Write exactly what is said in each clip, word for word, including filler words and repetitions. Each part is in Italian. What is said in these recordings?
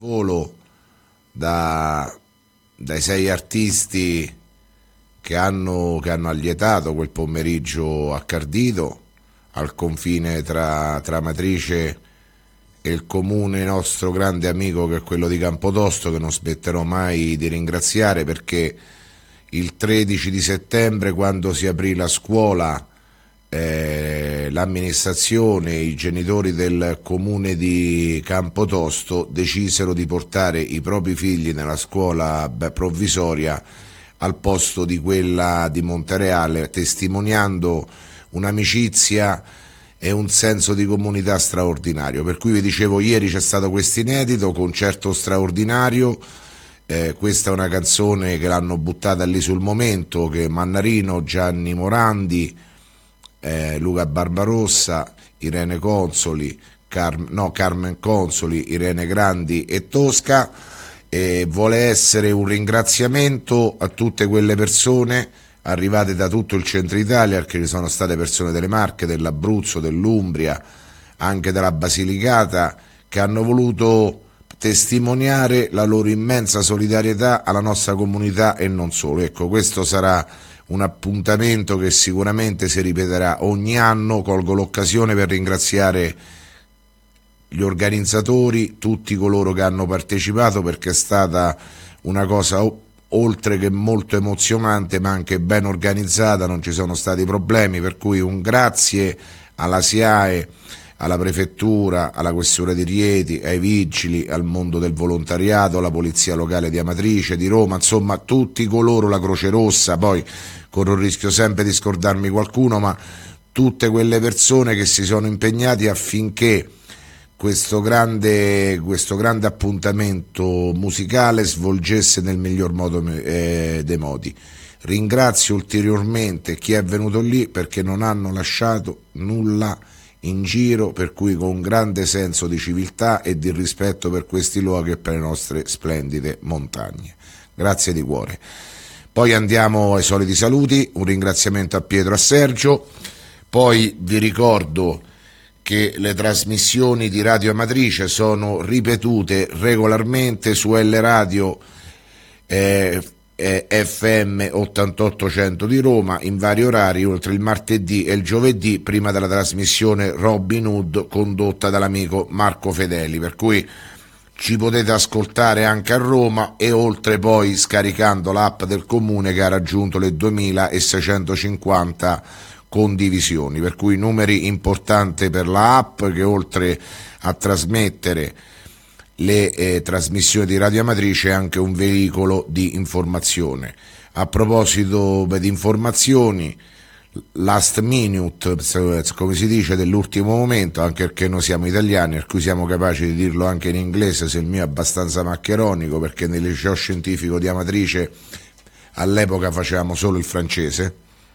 volo da, dai sei artisti che hanno, che hanno allietato quel pomeriggio a Cardito, al confine tra, tra Amatrice e il comune nostro grande amico che è quello di Campotosto, che non smetterò mai di ringraziare, perché il tredici di settembre, quando si aprì la scuola, eh, l'amministrazione, i genitori del comune di Campotosto decisero di portare i propri figli nella scuola beh, provvisoria al posto di quella di Montereale, testimoniando un'amicizia e un senso di comunità straordinario. Per cui vi dicevo, ieri c'è stato questo inedito concerto straordinario. Eh, questa è una canzone che l'hanno buttata lì sul momento, che Mannarino, Gianni Morandi, eh, Luca Barbarossa, Irene Consoli, Car- no, Carmen Consoli, Irene Grandi e Tosca, e vuole essere un ringraziamento a tutte quelle persone arrivate da tutto il centro Italia, perché ci sono state persone delle Marche, dell'Abruzzo, dell'Umbria, anche della Basilicata, che hanno voluto testimoniare la loro immensa solidarietà alla nostra comunità e non solo. Ecco, questo sarà un appuntamento che sicuramente si ripeterà ogni anno. Colgo l'occasione per ringraziare gli organizzatori, tutti coloro che hanno partecipato, perché è stata una cosa oltre che molto emozionante, ma anche ben organizzata, non ci sono stati problemi, per cui un grazie alla SIAE, alla prefettura, alla questura di Rieti, ai vigili, al mondo del volontariato, alla polizia locale di Amatrice, di Roma, insomma tutti coloro, la Croce Rossa, poi corro il rischio sempre di scordarmi qualcuno, ma tutte quelle persone che si sono impegnati affinché questo grande, questo grande appuntamento musicale svolgesse nel miglior modo eh, dei modi. Ringrazio ulteriormente chi è venuto lì, perché non hanno lasciato nulla in giro, per cui con grande senso di civiltà e di rispetto per questi luoghi e per le nostre splendide montagne. Grazie di cuore. Poi andiamo ai soliti saluti, un ringraziamento a Pietro e a Sergio, poi vi ricordo che le trasmissioni di Radio Amatrice sono ripetute regolarmente su L Radio eh, eh, F M ottantotto cento di Roma in vari orari, oltre il martedì e il giovedì, prima della trasmissione Robin Hood condotta dall'amico Marco Fedeli, per cui ci potete ascoltare anche a Roma, e oltre poi scaricando l'app del comune, che ha raggiunto le duemilaseicentocinquanta condivisioni, per cui numeri importanti per la app, che oltre a trasmettere le eh, trasmissioni di Radio Amatrice è anche un veicolo di informazione. A proposito beh, di informazioni, last minute, come si dice, dell'ultimo momento, anche perché noi siamo italiani, per cui siamo capaci di dirlo anche in inglese, se il mio è abbastanza maccheronico, perché nel liceo scientifico di Amatrice all'epoca facevamo solo il francese.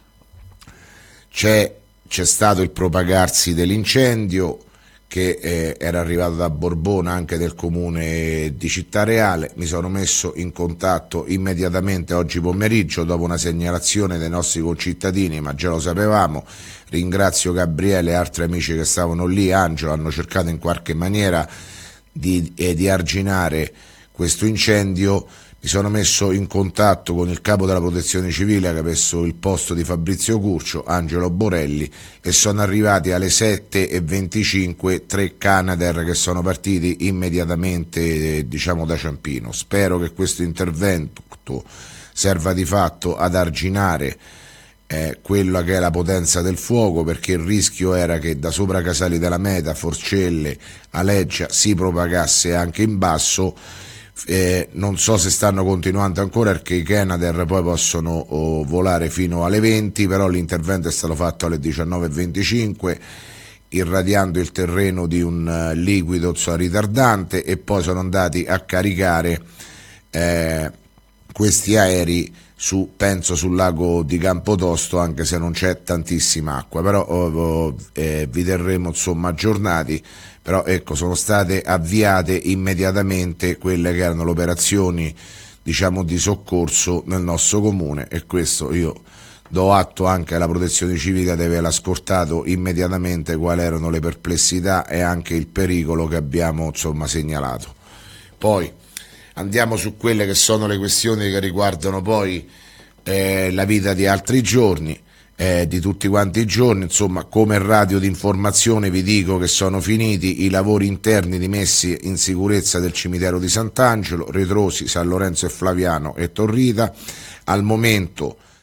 C'è, c'è stato il propagarsi dell'incendio, che eh, era arrivato da Borbona, anche del comune di Città Reale. Mi sono messo in contatto immediatamente oggi pomeriggio, dopo una segnalazione dei nostri concittadini, ma già lo sapevamo. Ringrazio Gabriele e altri amici che stavano lì, Angelo, hanno cercato in qualche maniera di, eh, di arginare questo incendio. Mi sono messo in contatto con il capo della protezione civile, che ha preso il posto di Fabrizio Curcio, Angelo Borelli, e sono arrivati alle sette e venticinque tre Canadair che sono partiti immediatamente, diciamo, da Ciampino. Spero che questo intervento serva di fatto ad arginare eh, quella che è la potenza del fuoco, perché il rischio era che da sopra Casali della Meta, Forcelle, Aleggia si propagasse anche in basso. Eh, non so se stanno continuando ancora, perché i Canadair poi possono oh, volare fino alle venti, però l'intervento è stato fatto alle diciannove e venticinque, irradiando il terreno di un uh, liquido so, ritardante, e poi sono andati a caricare eh, questi aerei su, penso sul lago di Campotosto, anche se non c'è tantissima acqua, però oh, oh, eh, vi terremo insomma aggiornati. Però ecco, sono state avviate immediatamente quelle che erano le operazioni, diciamo, di soccorso nel nostro comune, e questo io do atto anche alla protezione civile di aver ascoltato immediatamente quali erano le perplessità e anche il pericolo che abbiamo insomma segnalato. Poi andiamo su quelle che sono le questioni che riguardano poi eh, la vita di altri giorni, eh, di tutti quanti i giorni. Insomma, come radio di informazione vi dico che sono finiti i lavori interni di messa in sicurezza del cimitero di Sant'Angelo, Retrosi, San Lorenzo e Flaviano e Torrita. Al momento